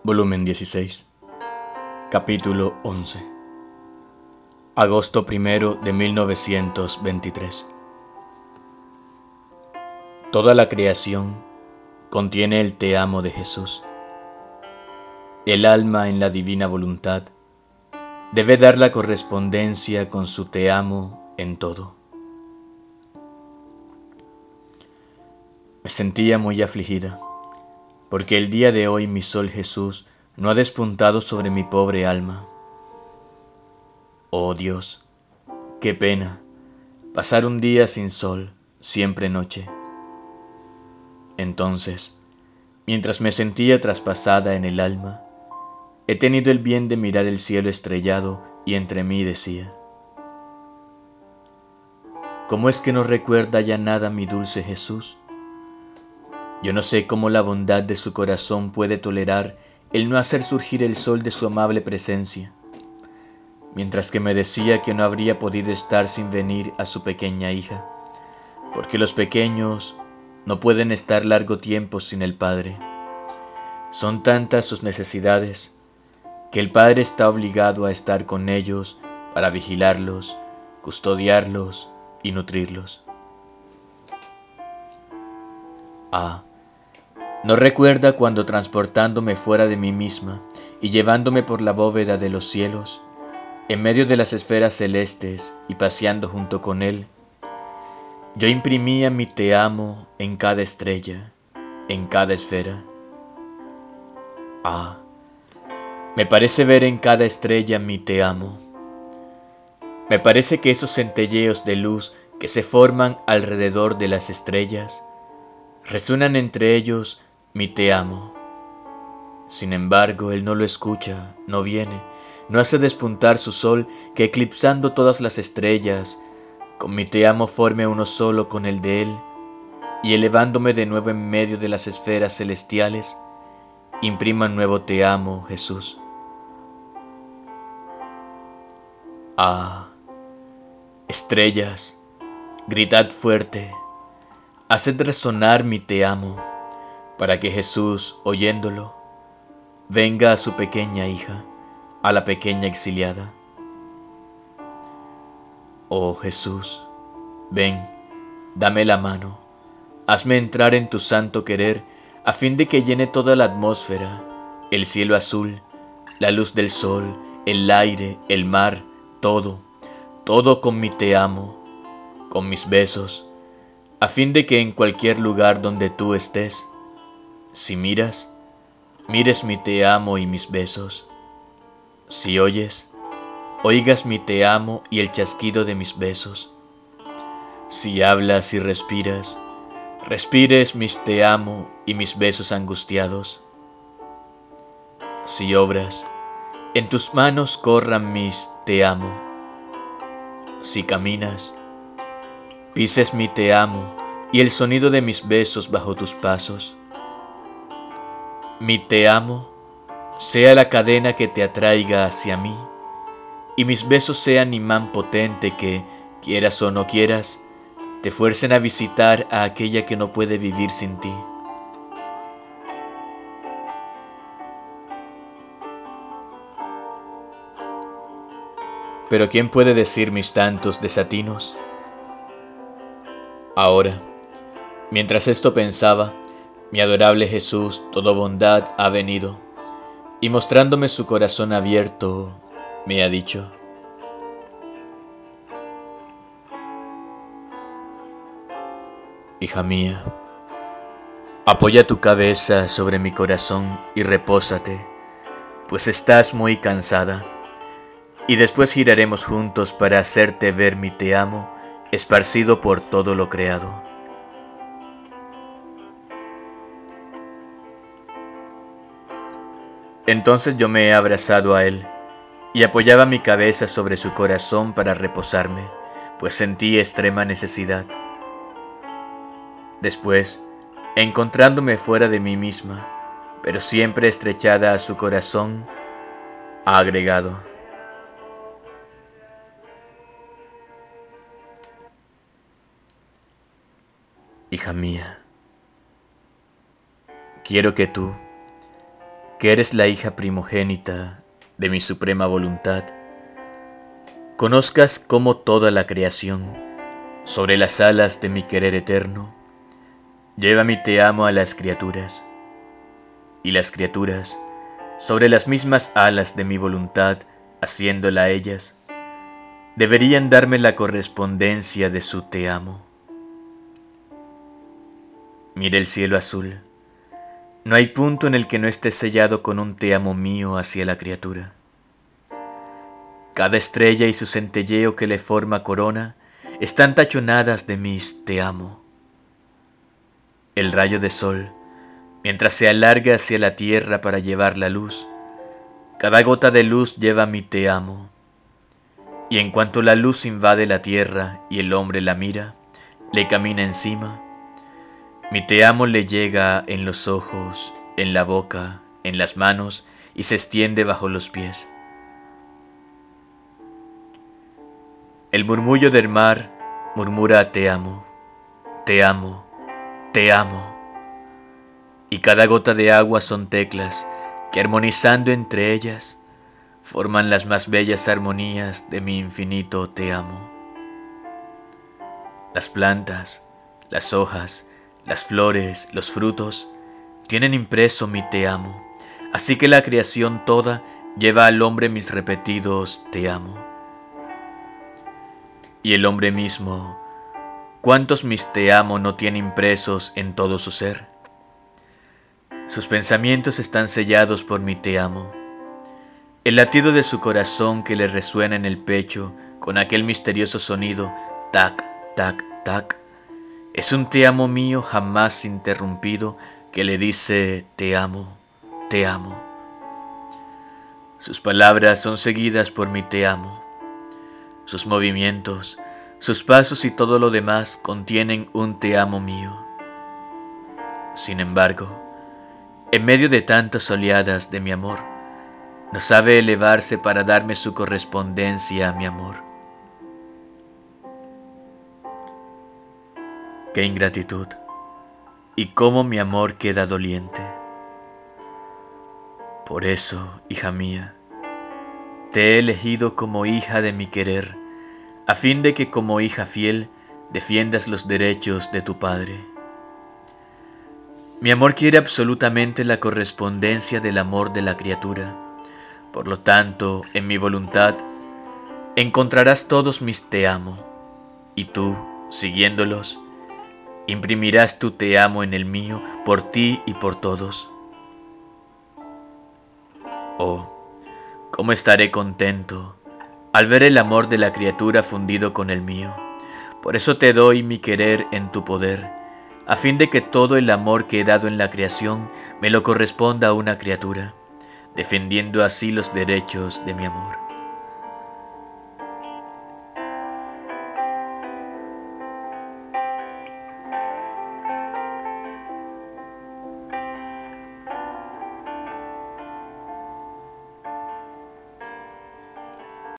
Volumen 16, capítulo 11. Agosto 1 de 1923. Toda la creación contiene el te amo de Jesús. El alma en la divina voluntad debe dar la correspondencia con su te amo en todo. Me sentía muy afligida, porque el día de hoy mi sol Jesús no ha despuntado sobre mi pobre alma. Oh Dios, qué pena pasar un día sin sol, siempre noche. Entonces, mientras me sentía traspasada en el alma, he tenido el bien de mirar el cielo estrellado y entre mí decía: ¿cómo es que no recuerda ya nada mi dulce Jesús? Yo no sé cómo la bondad de su corazón puede tolerar el no hacer surgir el sol de su amable presencia, mientras que me decía que no habría podido estar sin venir a su pequeña hija, porque los pequeños no pueden estar largo tiempo sin el Padre. Son tantas sus necesidades que el Padre está obligado a estar con ellos para vigilarlos, custodiarlos y nutrirlos. ¿No recuerda cuando transportándome fuera de mí misma y llevándome por la bóveda de los cielos, en medio de las esferas celestes y paseando junto con él, yo imprimía mi te amo en cada estrella, en cada esfera? Me parece ver en cada estrella mi te amo. Me parece que esos centelleos de luz que se forman alrededor de las estrellas resuenan entre ellos mi te amo. Sin embargo, él no lo escucha, no viene, no hace despuntar su sol que, eclipsando todas las estrellas, con mi te amo forme uno solo con el de él, y elevándome de nuevo en medio de las esferas celestiales, imprima un nuevo te amo, Jesús. Estrellas, gritad fuerte, haced resonar mi te amo, para que Jesús, oyéndolo, venga a su pequeña hija, a la pequeña exiliada. Oh Jesús, ven, dame la mano, hazme entrar en tu santo querer, a fin de que llene toda la atmósfera, el cielo azul, la luz del sol, el aire, el mar, todo con mi te amo, con mis besos, a fin de que en cualquier lugar donde tú estés, si miras, mires mi te amo y mis besos. Si oyes, oigas mi te amo y el chasquido de mis besos. Si hablas y respiras, respires mis te amo y mis besos angustiados. Si obras, en tus manos corran mis te amo. Si caminas, pises mi te amo y el sonido de mis besos bajo tus pasos. Mi te amo sea la cadena que te atraiga hacia mí, y mis besos sean imán potente que, quieras o no quieras, te fuercen a visitar a aquella que no puede vivir sin ti. Pero ¿quién puede decir mis tantos desatinos? Ahora, mientras esto pensaba, mi adorable Jesús, todo bondad, ha venido, y mostrándome su corazón abierto, me ha dicho: hija mía, apoya tu cabeza sobre mi corazón y repósate, pues estás muy cansada, y después giraremos juntos para hacerte ver mi te amo esparcido por todo lo creado. Entonces yo me he abrazado a él y apoyaba mi cabeza sobre su corazón para reposarme, pues sentí extrema necesidad. Después, encontrándome fuera de mí misma, pero siempre estrechada a su corazón, ha agregado: hija mía, quiero que que eres la hija primogénita de mi suprema voluntad, conozcas cómo toda la creación, sobre las alas de mi querer eterno, lleva mi te amo a las criaturas, y las criaturas, sobre las mismas alas de mi voluntad, haciéndola ellas, deberían darme la correspondencia de su te amo. Mira el cielo azul, no hay punto en el que no esté sellado con un te amo mío hacia la criatura. Cada estrella y su centelleo que le forma corona están tachonadas de mis te amo. El rayo de sol, mientras se alarga hacia la tierra para llevar la luz, cada gota de luz lleva mi te amo. Y en cuanto la luz invade la tierra y el hombre la mira, le camina encima, mi te amo le llega en los ojos, en la boca, en las manos y se extiende bajo los pies. El murmullo del mar murmura te amo, te amo, te amo. Y cada gota de agua son teclas que armonizando entre ellas forman las más bellas armonías de mi infinito te amo. Las plantas, las hojas, las flores, los frutos tienen impreso mi te amo, así que la creación toda lleva al hombre mis repetidos te amo. Y el hombre mismo, ¿cuántos mis te amo no tiene impresos en todo su ser? Sus pensamientos están sellados por mi te amo. El latido de su corazón que le resuena en el pecho con aquel misterioso sonido, tac, tac, tac, es un te amo mío jamás interrumpido que le dice te amo, te amo. Sus palabras son seguidas por mi te amo. Sus movimientos, sus pasos y todo lo demás contienen un te amo mío. Sin embargo, en medio de tantas oleadas de mi amor, no sabe elevarse para darme su correspondencia a mi amor. ¡Qué ingratitud! Y cómo mi amor queda doliente. Por eso, hija mía, te he elegido como hija de mi querer, a fin de que como hija fiel defiendas los derechos de tu padre. Mi amor quiere absolutamente la correspondencia del amor de la criatura. Por lo tanto, en mi voluntad, encontrarás todos mis te amo, y tú, siguiéndolos, imprimirás tu te amo en el mío por ti y por todos. Oh, cómo estaré contento al ver el amor de la criatura fundido con el mío. Por eso te doy mi querer en tu poder, a fin de que todo el amor que he dado en la creación me lo corresponda a una criatura, defendiendo así los derechos de mi amor.